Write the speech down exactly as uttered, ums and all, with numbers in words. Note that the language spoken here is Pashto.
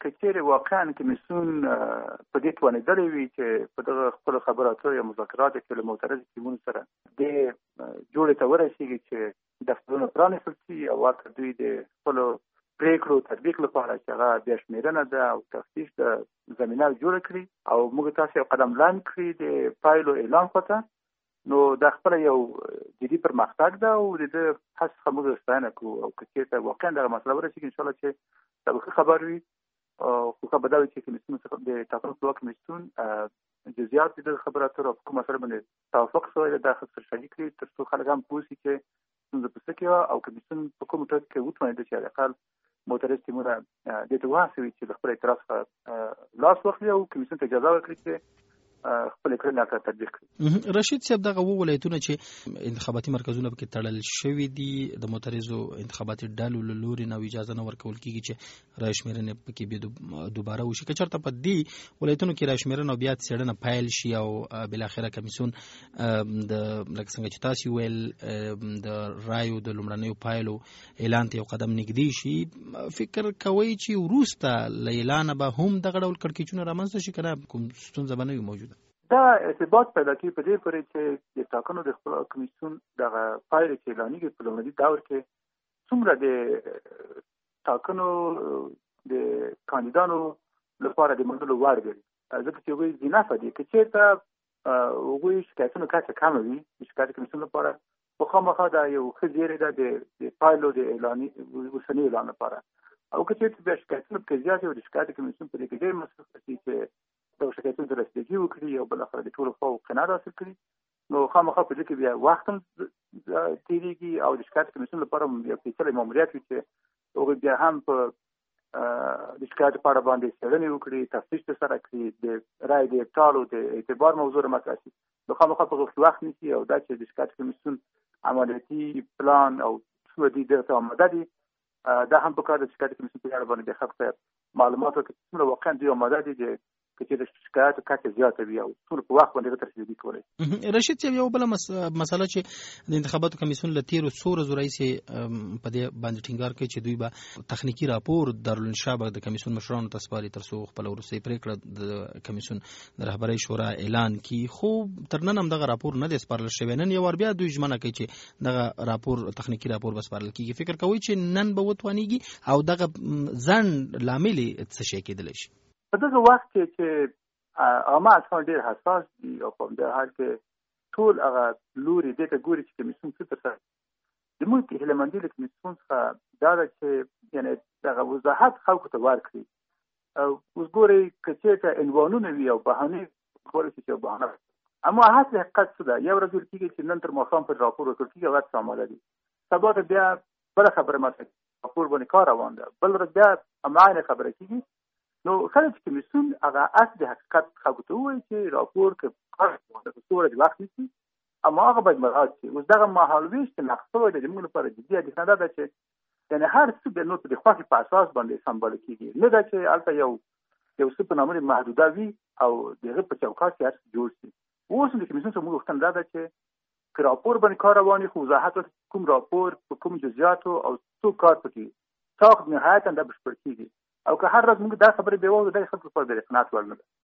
که چیرې واقعا کمیسیون په دې توانېدلی وي چې په دغه خپلو خبرو اترو یا مذاکراتو کې له معترضو ټیمونو سره دې جوړې ته ورسېږي چې دفترونه پرانېستل شي او ورته دوی د خپلو پریکړو تطبیق لپاره چې هغه بیا شمېرنه ده او تفتیش د زمینه جوړه کړي او موږ تاسو یو قدم لاندې کړي د پایلو اعلان خواته، نو دا خپل یو جدي پرمختګ ده او د دې هڅې څخه موږ ستاینه کوو. او که چېرته واقعا دغه مسله ورسېږي انشاءالله چې دا به ښه خبر وي. خو ښه به دا وي چې کمیسیون څخه د ټاکنو خپلواک کمیسیون جزیات د دغه خبرو اترو په کوم مسله باندې توافق شوی دی دا ښه شریک کړي تر څو خلک هم پوه شي چې ستونزه په څه کې وه او کمیسیون په کوم ټکي کې وتوانېده چې حداقل معترض ټیمونه دې ته وهڅوي چې له خپل اعتراض څخه لاس واخلي او کمیسیون ته اجازه ورکړي چې خپل کړنې ته تطبیق کړي. رشید صاحب دغه اووه ولایتونه چې انتخاباتي مرکزونه پکې تړل شوي دي د معترضو انتخاباتي ډلو له لوري نه اجازه نه ورکول کېږي چې رایې شمېرنې پکې بیا دوباره وشي. که چېرته په دې ولایتونو کې رایې شمېرنه او بیا څېړنه پیل شي او بالاخره کمیسیون د لکه څنګه چې تاسو ویل د رایو د لومړنیو پایلو اعلان ته یو قدم نږدې شي، فکر کوئ چې وروسته له اعلانه به هم دغه ډول کړکېچونه رامنځته شي که نه کوم ستونزه به نه وي موجوده؟ دا ارتباط پیدا کوي په دې پورې چې د ټاکنو د خپلواک کمیسیون دغه پایلې چې اعلانېږي په لومړني دور کې څومره د ټاکنو د کاندیدانو لپاره د منلو وړ ګڼي، ځکه چې هغوی ځینافه دي. که چېرته هغوی شکایتونو کچه کمه وي د شکایت کمیسیون لپاره، خو خامخا دا یو ښه زیری ده د پایلو د اعلاني اوسني اعلان لپاره. او که چېرته بیا شکایتونه پکې زیات وي او د شکایت کمیسیون په دې کې ډېر مصروف شي چې دغه شکایتونو ته رسیدګي وکړي او بالاخره د ټولو خواوو قناعت حاصل کړي، نو خامخا په دې کې بیا وخت هم تېرېږي او د شکایت کمیسیون لپاره یو پېچلی ماموریت وي چې هغوی بیا هم په د شکایت په اړه باندې څېړنې وکړي، تفتیش ترسره کړي، د رایې د ابطال او د اعتبار موضوع رامطرح شي، نو خامخا په هغه کې وخت نیسي. او دا چې د شکایت کمیسیون عملیاتي پلان او څه دي دغه ته آماده دي، دا هم په کار د شکایت کمیسیون په اړه باندې د خلکو ته معلومات ورکړي چې څومره واقعا دوی آماده دي د که چې د شکایاتو کچه زیاته وي او ټول په وخت باندې ته رسیدګي کولی. رشید صاحب یو بله مسله چې د انتخاباتو کمیسیون له تېرو څو ورځو راهیسې په دې باندې ټینګار کوي چې دوی به تخنیکي راپور دارالانشا به د کمیسیون مشرانو ته سپاري تر څو خپله وروستۍ پرېکړه د کمیسیون د رهبرۍ شورا اعلان کړي، خو تر نن هم دغه راپور نه دی سپارل شوی. نن یو وار بیا دوی ژمنه کوي چې دغه راپور تخنیکي راپور به سپارل کېږي. فکر کوئ چې نن به وتوانېږي او دغه ځنډ لامل یې څه شی کېدلی شي؟ په دغه وخت کې چې عامه اصحاب ډېر حساس دي او په همدې حال کې ټول هغه لوري دې ته ګوري چې کمیسیون څه ترسره. زموږ هیلهمندي له کمیسیون څخه دا ده چې یعنې دغه وضاحت خلکو ته ورکړي. اوس ګورئ که چېرته عنوانونه وي او بهانې کولی شي چې یو بهانه، اما اصل حقیقت څه ده؟ یو ورځ ویل کېږي چې نن تر ماښام پورې راپور ورکړل کېږي او هغه څه آماده دي، سبا ته بیا بله خبره مطرح راپور باندې کار روان ده، بل ورځ بیا هماغه خبره کېږي. نو کله چې کمیسیون هغه اصل حقیقت خلکو ته ووایي چې راپور که کار د څو ورځې وخت نیسي، اما هغه باید مراعات شي. اوس دغه مهالویش چې نقد شوی دی زموږ لپاره جدي اندېښنه دا ده چې یعنې هر څه د نور د خوښې په اساس باندې سمباله کېږي، نه ده چې هلته یو یو څه په نامه محدوده وي او د هغه په چوکاټ کې هر څه جوړ شي. اوس د کمیسیون څخه موږ غوښتنه دا ده چې که راپور باندې کار روان وي، خو وضاحت کوم راپور په کوم جزیاتو او څو کار پکې ساخت نهایتا دا بشپړ کېږي. او که هر ورځ موږ دا خبرې بیا واورو دا خلکو لپاره د قناعت وړ نه ده.